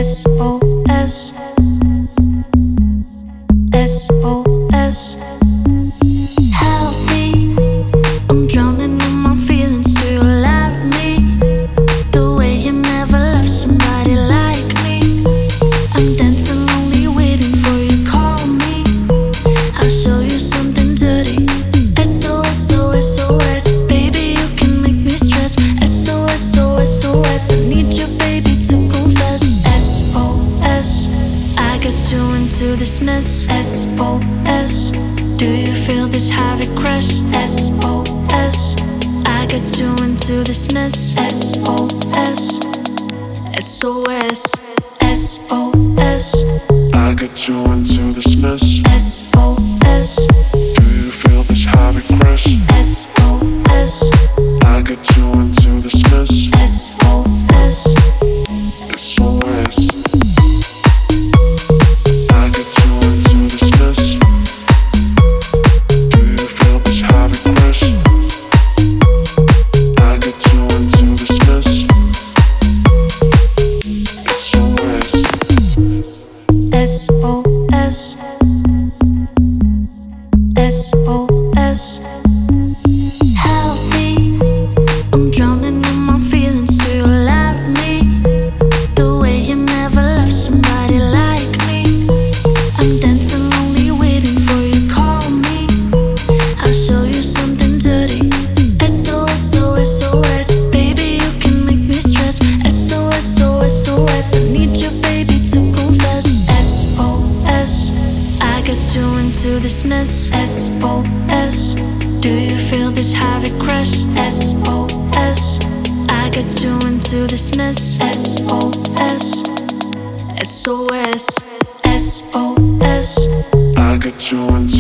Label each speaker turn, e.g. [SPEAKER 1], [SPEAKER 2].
[SPEAKER 1] SOS, SOS. Help me, I'm drowning in my feelings. Do you love me the way you never loved somebody like me? I'm dancing lonely, waiting for you to call me. I'll show you something dirty. SOS, SOS, SOS. Baby, you can make me stress. SOS, SOS, SOS. I need you, baby, to confess. SOS, I got you into this mess. SOS, do you feel this heavy crash? SOS, I got you into this mess. SOS, SOS, SOS,
[SPEAKER 2] I got you into this mess.
[SPEAKER 1] SOS,
[SPEAKER 2] Do you feel this heavy crash?
[SPEAKER 1] SOS,
[SPEAKER 2] I got you into this mess.
[SPEAKER 1] SOS,
[SPEAKER 2] SOS. I got you into this mess. Do you feel this heavy crash? I got you into this mess. SOS.
[SPEAKER 1] SOS, SOS. Help me, I'm drowning in my feelings. Do you love me the way you never loved somebody like me? I'm dancing lonely, waiting for you to call me. I'll show you something dirty. SOS, SOS, SOS. Baby, you can make me stress. SOS, SOS, SOS. I need you, baby, to confess. SOS, I got you into this mess. SOS, do you feel this heavy crash? SOS, I got you into this mess. SOS, SOS, SOS.
[SPEAKER 2] I got you into